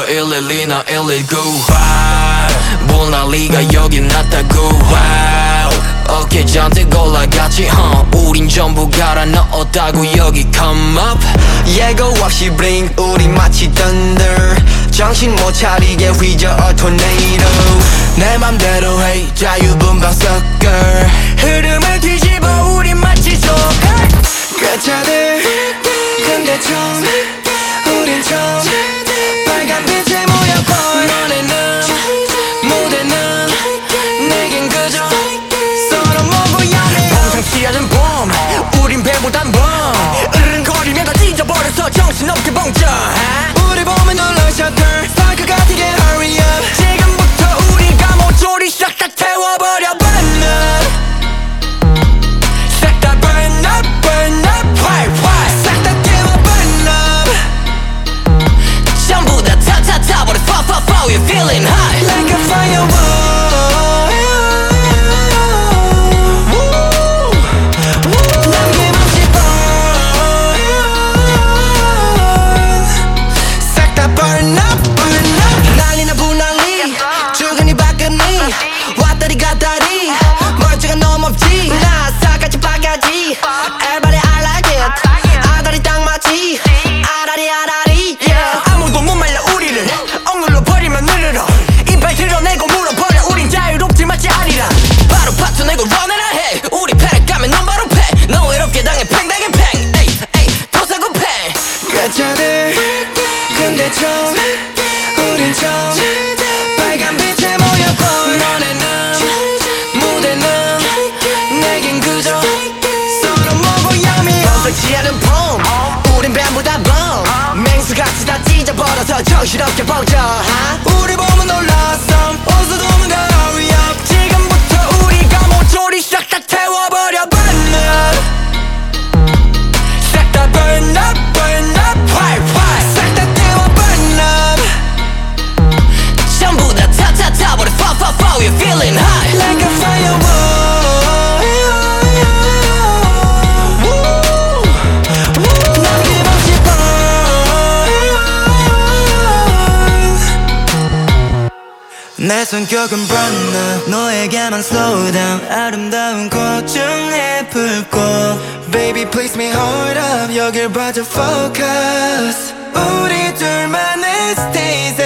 112나 119 모나리가 여긴 났다고 어깨 잔뜩 올라갔지 우린 전부 갈아 넣었다고 여기 come up 예고 없이 blink 우리 마치 thunder 정신 못 차리게 휘저어 tornado 내 맘대로 해 자유분방 sucker 흐름을 뒤집어 우린 마치 조커 그 차들 근데 처음 우린 처음 빨간 빛에 모여봐 너네는 무대는 내겐 그저 서로 모고야해 범상치않은 봄 우린 배보단 범 으르렁거리면 다 찢어버려서 정신없게 벙쪄 우리 보면 놀라 셔터 스파이크 같게 hurry up 지금부터 우리가 모조리 싹 다 태워버려 burn up 싹 다 burn up burn up why 싹 다 태워 burn up 전부 다 타타타버려 fire fire fire you're feeling hot like a firework Everybody I like it 아다리 딱 맞지 아다리 아다리 yeah. 아무도 못 말려 우리를 억눌러 버리면 느르러 이빨 드러내고 물어버려 우린 자유롭지 마치 아리라 바로 파트 내고 run해라 해 우리 패를 까면 넌 바로 패 너 외롭게 당해 팽당해 팽 에이 에이 도사고 팽 가짜들 근데 처음 우린 처음 빨간 빛에 모여봐 너네는 무대는 내겐 그저 범상치 않은 봄 우린 뱀보다 범 맹수같이 다 찢어버려서 정신없게 벙쪄 우리 보면 놀랐어 어서 도망가 hurry up 지금부터 우리가 모조리 싹 다 태워버려 burn up 싹 다 burn up burn up why 싹 다 태워 burn up 전부 다 타타타버려 fire fire fire you're feeling hot like a firework 내 성격은 burn up 너에게만 slow down 아름다운 꽃 중에 불꽃 Baby please me hold up 여길 봐줘 focus 우리 둘만의 stage